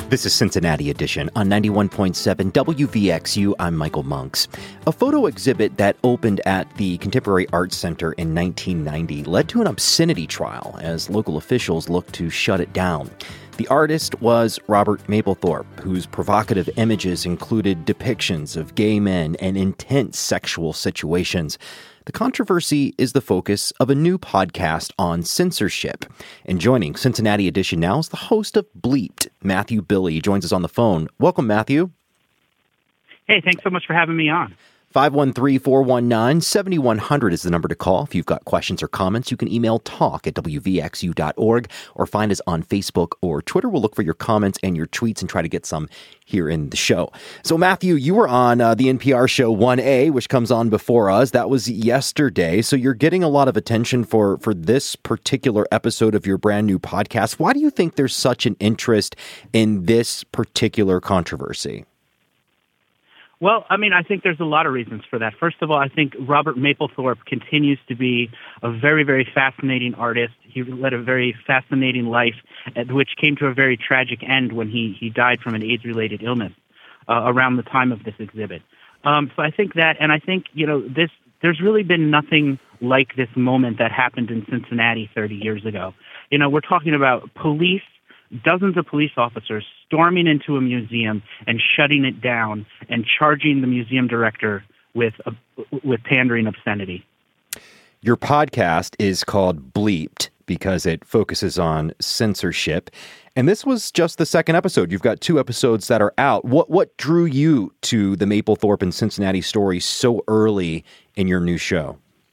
This is Cincinnati Edition on 91.7 WVXU. I'm Michael Monks. A photo exhibit that opened at the Contemporary Arts Center in 1990 led to an obscenity trial as local officials looked to shut it down. The artist was Robert Mapplethorpe, whose provocative images included depictions of gay men and intense sexual situations. The controversy is the focus of a new podcast on censorship. And joining Cincinnati Edition now is the host of Bleeped, Matthew Billy. He joins us on the phone. Welcome, Matthew. Hey, thanks so much for having me on. 513-419-7100 is the number to call. If you've got questions or comments, you can email talk@wvxu.org or find us on Facebook or Twitter. We'll look for your comments and your tweets and try to get some here in the show. So, Matthew, you were on the NPR show 1A, which comes on before us. That was yesterday. So you're getting a lot of attention for this particular episode of your brand new podcast. Why do you think there's such an interest in this particular controversy? Well, I think there's a lot of reasons for that. First of all, I think Robert Mapplethorpe continues to be a very, very fascinating artist. He led a very fascinating life, which came to a very tragic end when he died from an AIDS-related illness around the time of this exhibit. So I think that, and I think, there's really been nothing like this moment that happened in Cincinnati 30 years ago. We're talking about dozens of police officers storming into a museum and shutting it down and charging the museum director with pandering obscenity. Your podcast is called Bleeped because it focuses on censorship. And this was just the second episode. You've got 2 episodes that are out. What drew you to the Mapplethorpe and Cincinnati story so early in your new show?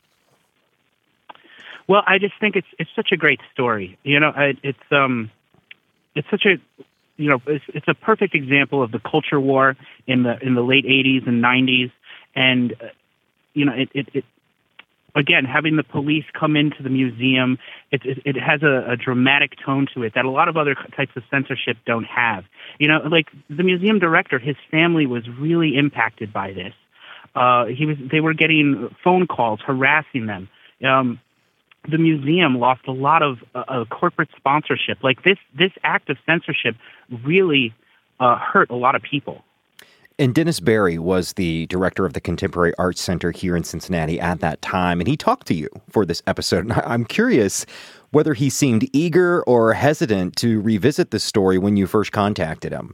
Well, I just think it's such a great story. It's such a, it's a perfect example of the culture war in the late 80s and 90s. And, it again, having the police come into the museum, it has a dramatic tone to it that a lot of other types of censorship don't have. Like the museum director, his family was really impacted by this. They were getting phone calls harassing them. The museum lost a lot of corporate sponsorship. Like this act of censorship really hurt a lot of people. And Dennis Barry was the director of the Contemporary Arts Center here in Cincinnati at that time, and he talked to you for this episode. And I'm curious whether he seemed eager or hesitant to revisit this story when you first contacted him.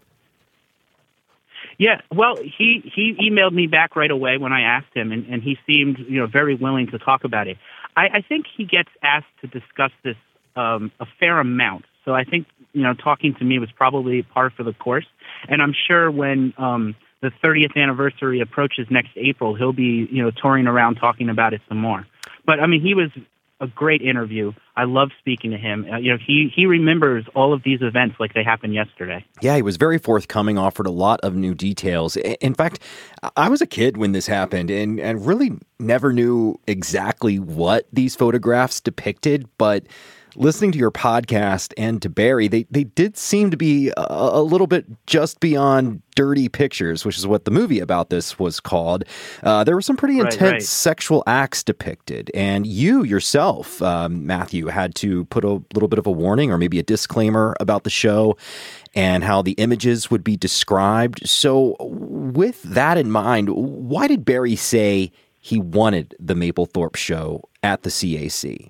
Yeah, well, he emailed me back right away when I asked him, and he seemed very willing to talk about it. I think he gets asked to discuss this a fair amount. So I think, talking to me was probably par for the course. And I'm sure when the 30th anniversary approaches next April, he'll be, touring around talking about it some more. But, he was a great interview. I love speaking to him. He remembers all of these events like they happened yesterday. Yeah, he was very forthcoming, offered a lot of new details. In fact, I was a kid when this happened and really never knew exactly what these photographs depicted, but listening to your podcast and to Barry, they did seem to be a little bit just beyond dirty pictures, which is what the movie about this was called. There were some pretty intense sexual acts depicted, and you yourself, Matthew, had to put a little bit of a warning or maybe a disclaimer about the show and how the images would be described. So with that in mind, why did Barry say he wanted the Mapplethorpe show at the CAC?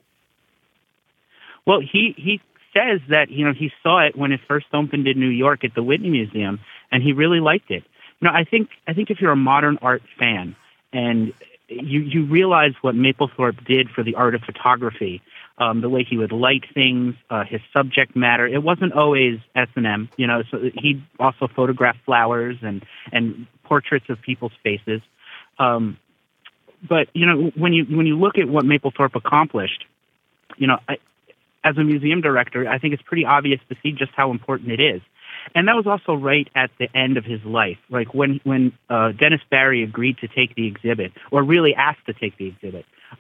Well, he says that, he saw it when it first opened in New York at the Whitney Museum, and he really liked it. I think if you're a modern art fan and you realize what Mapplethorpe did for the art of photography, the way he would light things, his subject matter, it wasn't always S&M, so he also photographed flowers and portraits of people's faces. But, when you look at what Mapplethorpe accomplished, as a museum director, I think it's pretty obvious to see just how important it is. And that was also right at the end of his life. Like when Dennis Barry agreed to take the exhibit, or really asked to take the exhibit,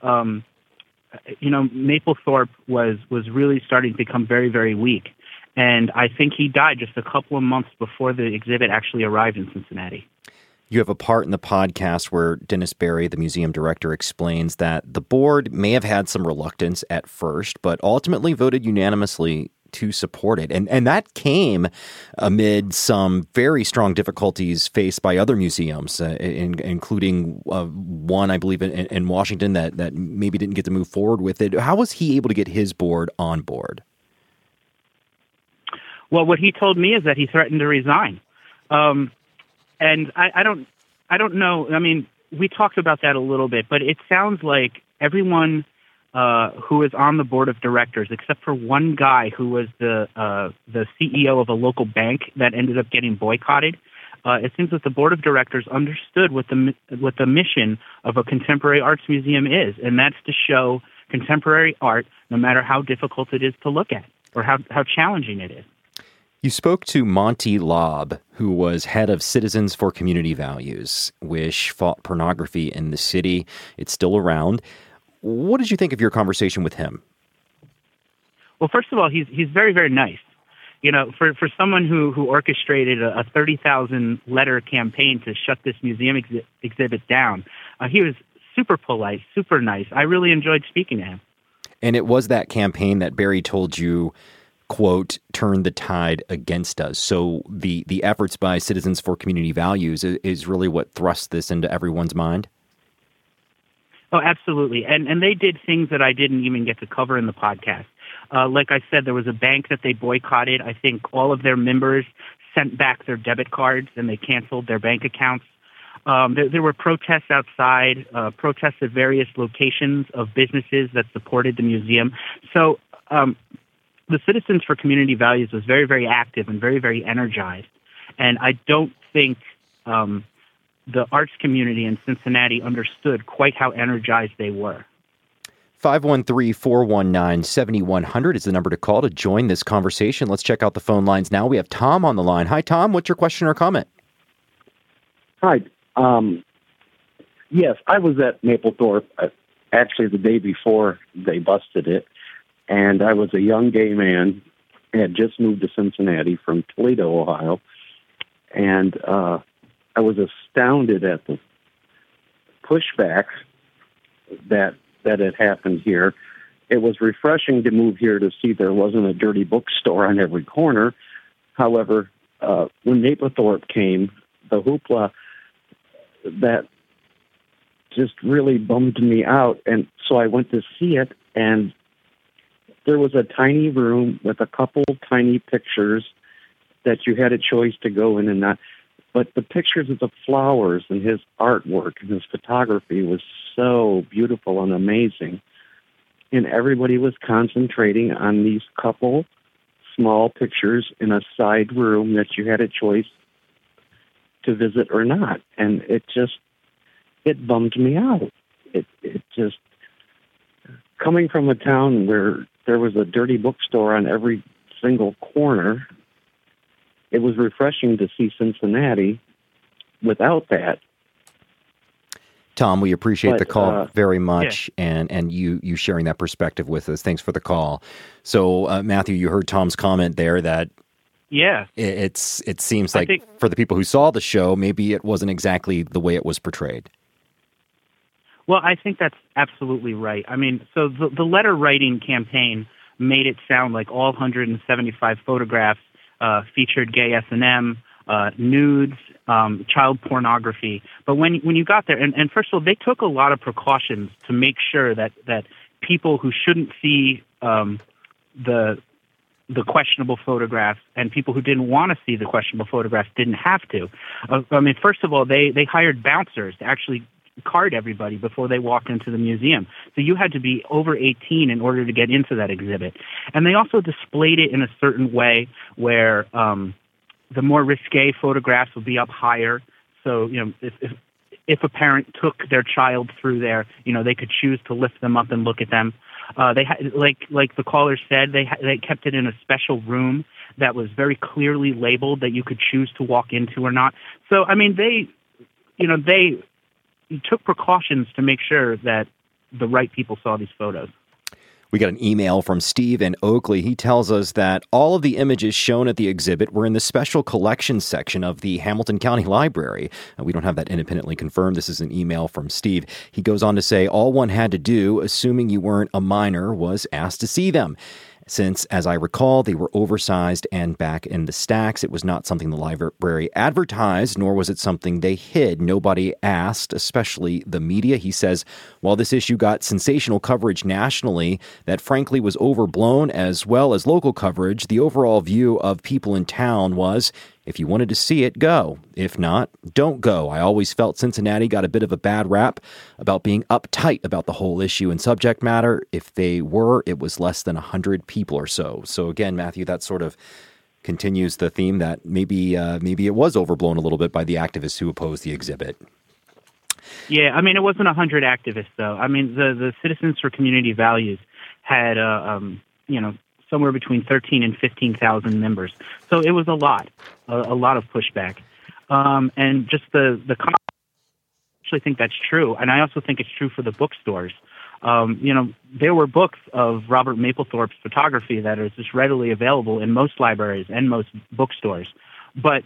Mapplethorpe was really starting to become very, very weak. And I think he died just a couple of months before the exhibit actually arrived in Cincinnati. You have a part in the podcast where Dennis Barry, the museum director, explains that the board may have had some reluctance at first, but ultimately voted unanimously to support it. And that came amid some very strong difficulties faced by other museums, including one, I believe, in Washington that maybe didn't get to move forward with it. How was he able to get his board on board? Well, what he told me is that he threatened to resign. And I don't know. I mean, we talked about that a little bit, but it sounds like everyone who is on the board of directors, except for one guy who was the CEO of a local bank that ended up getting boycotted. It seems that the board of directors understood what the mission of a contemporary arts museum is, and that's to show contemporary art, no matter how difficult it is to look at or how challenging it is. You spoke to Monty Lobb, who was head of Citizens for Community Values, which fought pornography in the city. It's still around. What did you think of your conversation with him? Well, first of all, he's very, very nice. You know, for someone who orchestrated a 30,000 letter campaign to shut this museum exhibit down, he was super polite, super nice. I really enjoyed speaking to him. And it was that campaign that Barry told you, quote, turn the tide against us. So the efforts by Citizens for Community Values is really what thrust this into everyone's mind? Oh, absolutely. And they did things that I didn't even get to cover in the podcast. Like I said, there was a bank that they boycotted. I think all of their members sent back their debit cards and they canceled their bank accounts. There were protests outside, protests at various locations of businesses that supported the museum. So the Citizens for Community Values was very, very active and very, very energized. And I don't think the arts community in Cincinnati understood quite how energized they were. 513-419-7100 is the number to call to join this conversation. Let's check out the phone lines now. We have Tom on the line. Hi, Tom. What's your question or comment? Hi. Yes, I was at Mapplethorpe actually the day before they busted it, and I was a young gay man. I had just moved to Cincinnati from Toledo, Ohio, and I was astounded at the pushback that had happened here. It was refreshing to move here to see there wasn't a dirty bookstore on every corner. However, when Mapplethorpe came, the hoopla, that just really bummed me out. And so I went to see it, and there was a tiny room with a couple tiny pictures that you had a choice to go in and not. But the pictures of the flowers and his artwork and his photography was so beautiful and amazing. And everybody was concentrating on these couple small pictures in a side room that you had a choice to visit or not. And it bummed me out. It just, coming from a town where there was a dirty bookstore on every single corner, it was refreshing to see Cincinnati without that. Tom, we appreciate the call very much, and you sharing that perspective with us. Thanks for the call. So, Matthew, you heard Tom's comment there that it seems like for the people who saw the show, maybe it wasn't exactly the way it was portrayed. Well, I think that's absolutely right. I mean, so the letter writing campaign made it sound like all 175 photographs featured gay S&M, nudes, child pornography. But when you got there, and first of all, they took a lot of precautions to make sure that people who shouldn't see the questionable photographs and people who didn't want to see the questionable photographs didn't have to. I mean, first of all, they hired bouncers to actually card everybody before they walked into the museum. So you had to be over 18 in order to get into that exhibit. And they also displayed it in a certain way where the more risque photographs would be up higher. So, you know, if a parent took their child through there, you know, they could choose to lift them up and look at them. They had, like the caller said, they kept it in a special room that was very clearly labeled that you could choose to walk into or not. So, I mean, they took precautions to make sure that the right people saw these photos. We got an email from Steve in Oakley. He tells us that all of the images shown at the exhibit were in the special collections section of the Hamilton County Library. We don't have that independently confirmed. This is an email from Steve. He goes on to say, all one had to do, assuming you weren't a minor, was ask to see them. since, as I recall, they were oversized and back in the stacks. It was not something the library advertised, nor was it something they hid. Nobody asked, especially the media. He says, while this issue got sensational coverage nationally that frankly was overblown as well as local coverage, the overall view of people in town was, if you wanted to see it, go. If not, don't go. I always felt Cincinnati got a bit of a bad rap about being uptight about the whole issue and subject matter. If they were, it was less than 100 people or so. So again, Matthew, that sort of continues the theme that maybe it was overblown a little bit by the activists who opposed the exhibit. Yeah, I mean, it wasn't 100 activists, though. I mean, the Citizens for Community Values had, somewhere between 13 and 15,000 members. So it was a lot of pushback. And just I actually think that's true. And I also think it's true for the bookstores. There were books of Robert Mapplethorpe's photography that are just readily available in most libraries and most bookstores. But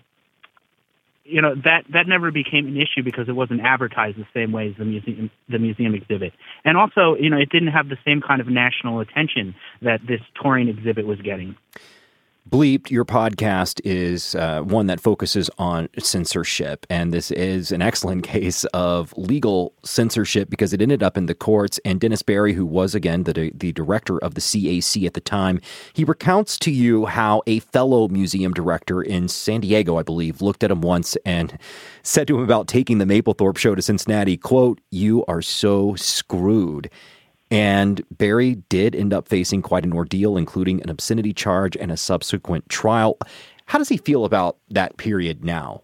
that never became an issue because it wasn't advertised the same way as the museum exhibit. And also, it didn't have the same kind of national attention that this touring exhibit was getting. Bleeped, your podcast is one that focuses on censorship, and this is an excellent case of legal censorship because it ended up in the courts. And Dennis Berry, who was, again, the director of the CAC at the time, he recounts to you how a fellow museum director in San Diego, I believe, looked at him once and said to him about taking the Mapplethorpe show to Cincinnati, quote, "You are so screwed." And Berry did end up facing quite an ordeal, including an obscenity charge and a subsequent trial. How does he feel about that period now?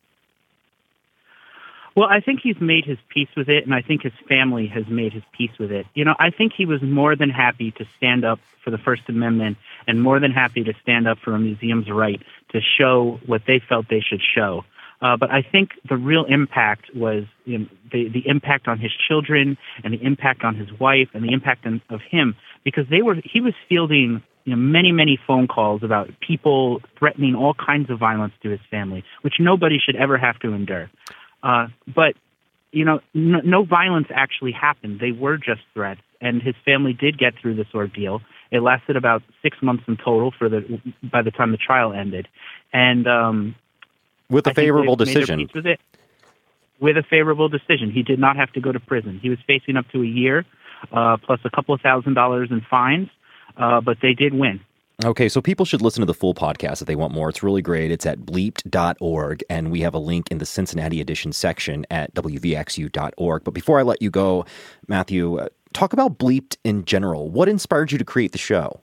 Well, I think he's made his peace with it, and I think his family has made his peace with it. I think he was more than happy to stand up for the First Amendment and more than happy to stand up for a museum's right to show what they felt they should show. But I think the real impact was the impact on his children and the impact on his wife and the impact of him, because he was fielding many, many phone calls about people threatening all kinds of violence to his family, which nobody should ever have to endure. But no violence actually happened. They were just threats, and his family did get through this ordeal. It lasted about 6 months in total by the time the trial ended, and with a favorable decision. With a favorable decision. He did not have to go to prison. He was facing up to a year, plus a couple of $1,000s in fines, but they did win. Okay, so people should listen to the full podcast if they want more. It's really great. It's at bleeped.org, and we have a link in the Cincinnati edition section at wvxu.org. But before I let you go, Matthew, talk about Bleeped in general. What inspired you to create the show?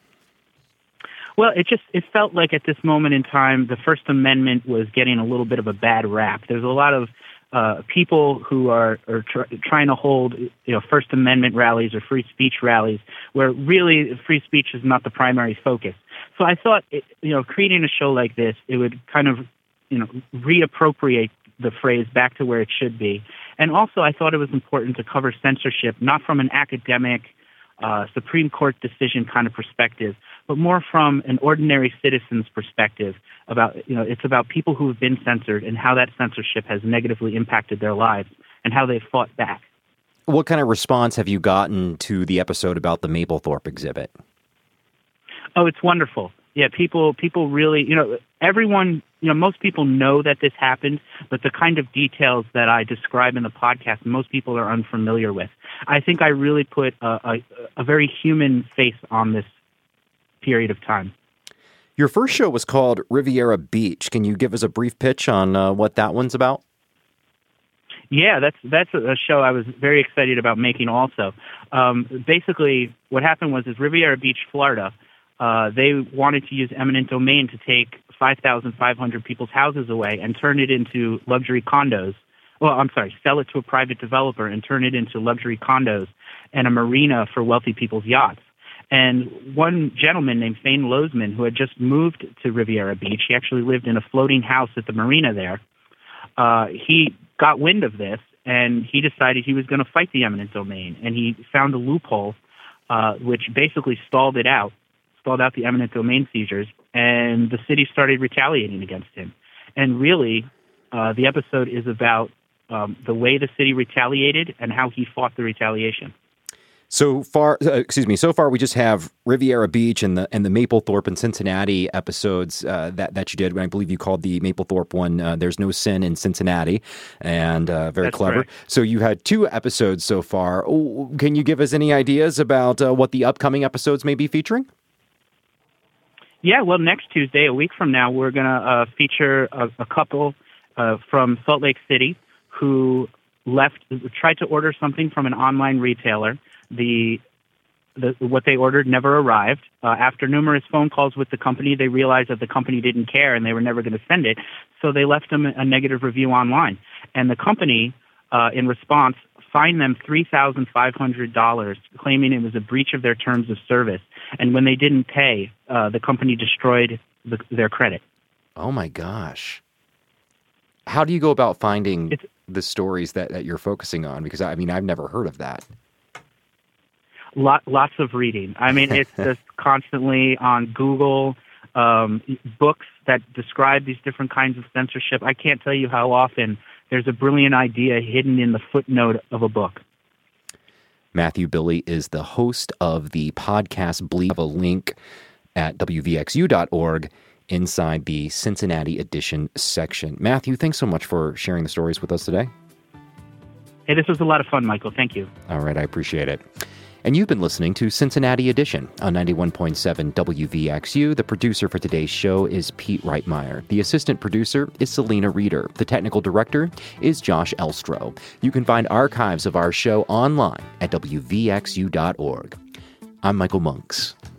Well, it felt like at this moment in time, the First Amendment was getting a little bit of a bad rap. There's a lot of people who are trying to hold First Amendment rallies or free speech rallies where really free speech is not the primary focus. So I thought, creating a show like this, it would kind of, reappropriate the phrase back to where it should be. And also I thought it was important to cover censorship, not from an academic Supreme Court decision kind of perspective, but more from an ordinary citizen's perspective about, it's about people who have been censored and how that censorship has negatively impacted their lives and how they've fought back. What kind of response have you gotten to the episode about the Mapplethorpe exhibit? Oh, it's wonderful. Yeah, people really, everyone, most people know that this happened, but the kind of details that I describe in the podcast, most people are unfamiliar with. I think I really put a very human face on this period of time. Your first show was called Riviera Beach. Can you give us a brief pitch on what that one's about? Yeah, that's a show I was very excited about making also. Basically, what happened was Riviera Beach, Florida, they wanted to use eminent domain to take 5,500 people's houses away and turn it into luxury condos. Well, I'm sorry, sell it to a private developer and turn it into luxury condos and a marina for wealthy people's yachts. And one gentleman named Fane Lozman, who had just moved to Riviera Beach, he actually lived in a floating house at the marina there, he got wind of this, and he decided he was going to fight the eminent domain. And he found a loophole which basically stalled out the eminent domain seizures, and the city started retaliating against him. And really, the episode is about the way the city retaliated and how he fought the retaliation. So far, so far we just have Riviera Beach and the Mapplethorpe and Cincinnati episodes that you did. I believe you called the Mapplethorpe one "There's No Sin in Cincinnati," and very That's clever. correct. So you had 2 episodes so far. Can you give us any ideas about what the upcoming episodes may be featuring? Yeah, well, next Tuesday, a week from now, we're going to feature a couple from Salt Lake City who tried to order something from an online retailer. What they ordered never arrived. After numerous phone calls with the company, they realized that the company didn't care and they were never going to send it. So they left them a negative review online. And the company, in response, fined them $3,500, claiming it was a breach of their terms of service. And when they didn't pay, the company destroyed their credit. Oh my gosh. How do you go about finding the stories that you're focusing on? Because I've never heard of that. Lots of reading. It's just constantly on Google, books that describe these different kinds of censorship. I can't tell you how often there's a brilliant idea hidden in the footnote of a book. Matthew Billy is the host of the podcast Bleed. Have a link at wvxu.org inside the Cincinnati edition section. Matthew, thanks so much for sharing the stories with us today. Hey, this was a lot of fun, Michael. Thank you. All right, I appreciate it. And you've been listening to Cincinnati Edition on 91.7 WVXU. The producer for today's show is Pete Reitmeyer. The assistant producer is Selena Reeder. The technical director is Josh Elstro. You can find archives of our show online at wvxu.org. I'm Michael Monks.